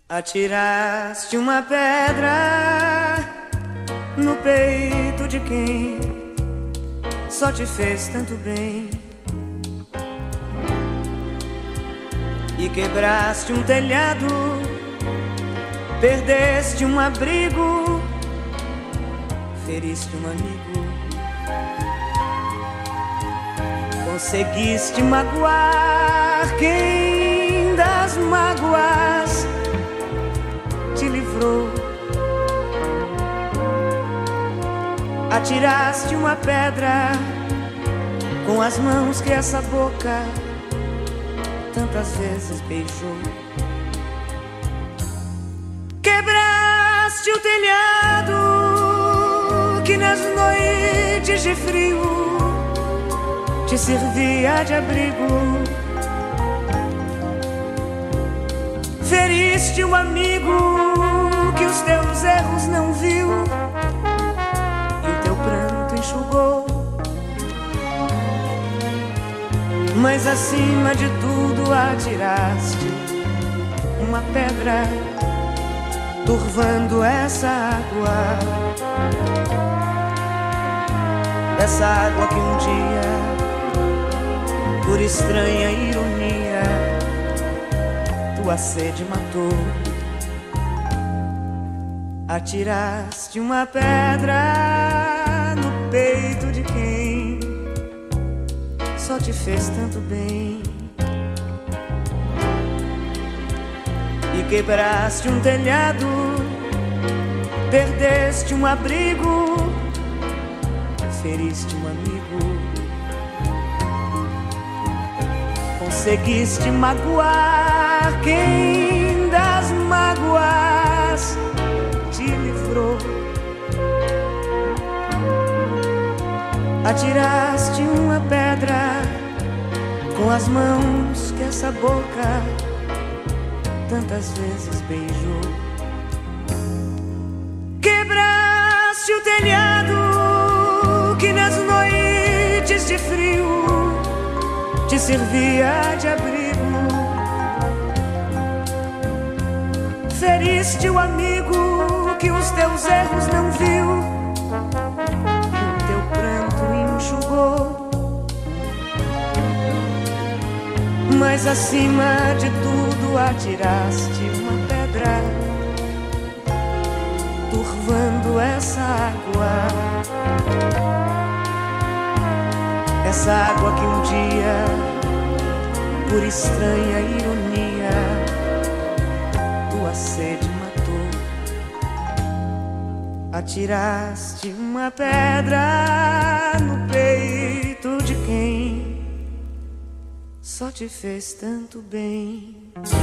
Atiraste uma pedra no peito de quem só te fez tanto bem, e quebraste um telhado, perdeste um abrigo, feriste um amigo, conseguiste magoar quem das mágoas te livrou. Atiraste uma pedra com as mãos que essa boca tantas vezes beijou. Quebraste o telhado que nas noites de frio te servia de abrigo. Feriste o amigo que os teus erros não viu, e o teu pranto enxugou. Mas acima de tudo atiraste uma pedra, turvando essa água. Essa água que um dia, por estranha ironia, tua sede matou. Atiraste uma pedra no peito de quem só te fez tanto bem, e quebraste um telhado, perdeste um abrigo, feriste um amigo, conseguiste magoar quem das mágoas te livrou. Atiraste uma pedra com as mãos que essa boca tantas vezes beijou. Quebraste o telhado que nas noites de frio te servia de abrigo. Feriste o amigo que os teus erros não viu, e o teu pranto enxugou. Mas acima de tudo atiraste uma pedra, turvando essa água. Essa água que um dia, por estranha ironia, tua sede matou. Atiraste uma pedra no peito de quem só te fez tanto bem.